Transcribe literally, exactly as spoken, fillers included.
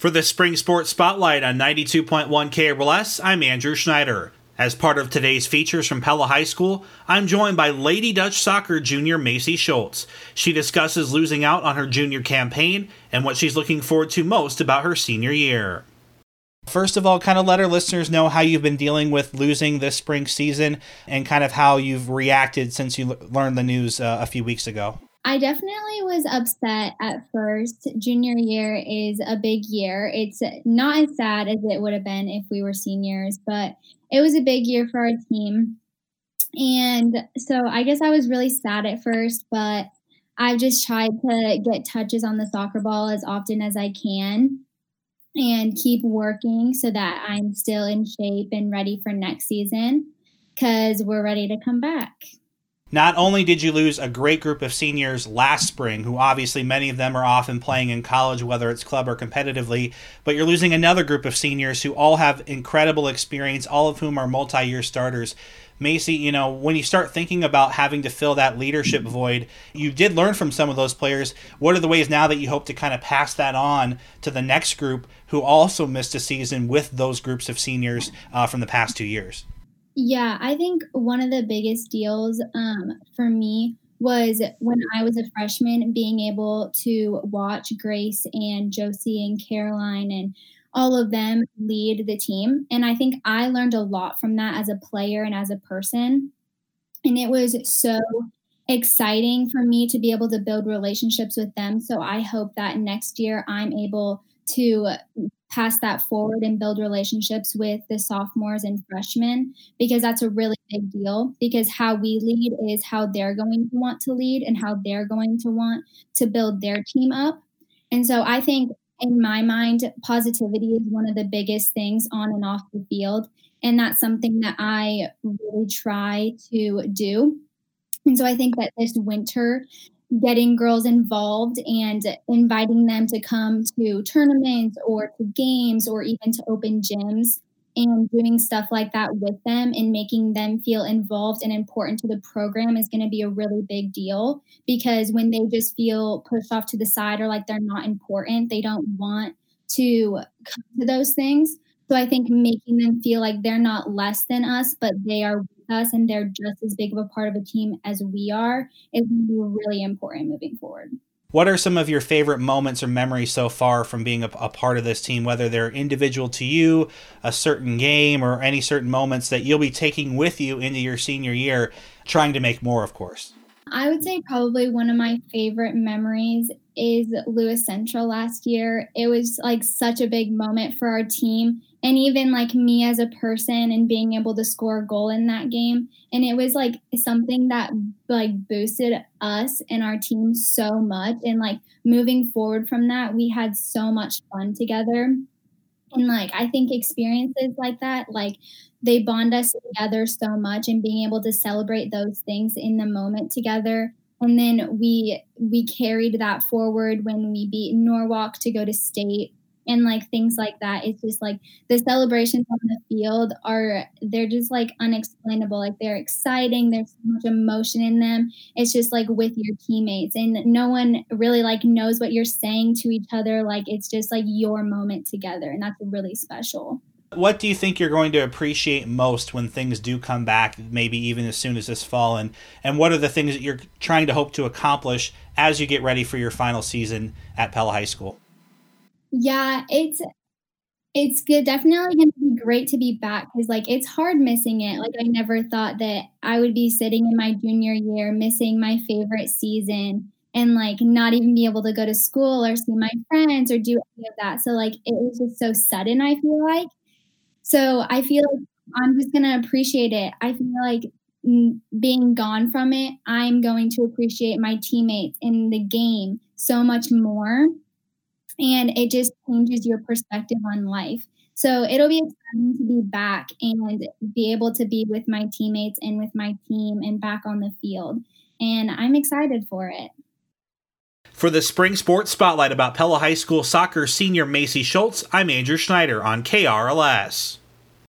For the Spring Sports Spotlight on ninety-two point one K R L S, I'm Andrew Schneider. As part of today's features from Pella High School, I'm joined by Lady Dutch Soccer junior Macy Schultz. She discusses losing out on her junior campaign and what she's looking forward to most about her senior year. First of all, kind of let our listeners know how you've been dealing with losing this spring season and kind of how you've reacted since you l- learned the news uh, a few weeks ago. I definitely was upset at first. Junior year is a big year. It's not as sad as it would have been if we were seniors, but it was a big year for our team. And so I guess I was really sad at first, but I've just tried to get touches on the soccer ball as often as I can and keep working so that I'm still in shape and ready for next season because we're ready to come back. Not only did you lose a great group of seniors last spring, who obviously many of them are off and playing in college, whether it's club or competitively, but you're losing another group of seniors who all have incredible experience, all of whom are multi-year starters. Macy, you know, when you start thinking about having to fill that leadership void, you did learn from some of those players. What are the ways now that you hope to kind of pass that on to the next group who also missed a season with those groups of seniors uh, from the past two years? Yeah, I think one of the biggest deals um, for me was when I was a freshman, being able to watch Grace and Josie and Caroline and all of them lead the team. And I think I learned a lot from that as a player and as a person. And it was so exciting for me to be able to build relationships with them. So I hope that next year I'm able to pass that forward and build relationships with the sophomores and freshmen, because that's a really big deal, because how we lead is how they're going to want to lead and how they're going to want to build their team up. And so I think in my mind, positivity is one of the biggest things on and off the field. And that's something that I really try to do. And so I think that this winter, getting girls involved and inviting them to come to tournaments or to games or even to open gyms and doing stuff like that with them and making them feel involved and important to the program is going to be a really big deal, because when they just feel pushed off to the side or like they're not important, they don't want to come to those things. So I think making them feel like they're not less than us, but they are with us and they're just as big of a part of a team as we are is really important moving forward. What are some of your favorite moments or memories so far from being a, a part of this team, whether they're individual to you, a certain game, or any certain moments that you'll be taking with you into your senior year, trying to make more, of course? I would say probably one of my favorite memories is Lewis Central last year. It was like such a big moment for our team and even like me as a person and being able to score a goal in that game. And it was like something that like boosted us and our team so much. And like moving forward from that, we had so much fun together. And like, I think experiences like that, like they bond us together so much, and being able to celebrate those things in the moment together. And then we, we carried that forward when we beat Norwalk to go to state and like things like that. It's just like the celebrations on the field are, they're just like unexplainable. Like they're exciting. There's so much emotion in them. It's just like with your teammates, and no one really like knows what you're saying to each other. Like it's just like your moment together, and that's really special. What do you think you're going to appreciate most when things do come back, maybe even as soon as this fall? And, and what are the things that you're trying to hope to accomplish as you get ready for your final season at Pella High School? Yeah, it's it's good. Definitely going to be great to be back, because like it's hard missing it. Like I never thought that I would be sitting in my junior year missing my favorite season and like not even be able to go to school or see my friends or do any of that. So like it was just so sudden, I feel like. So I feel like I'm just going to appreciate it. I feel like mm, being gone from it, I'm going to appreciate my teammates in the game so much more. And it just changes your perspective on life. So it'll be exciting to be back and be able to be with my teammates and with my team and back on the field. And I'm excited for it. For the Spring Sports Spotlight about Pella High School soccer senior Macy Schultz, I'm Andrew Schneider on K R L S.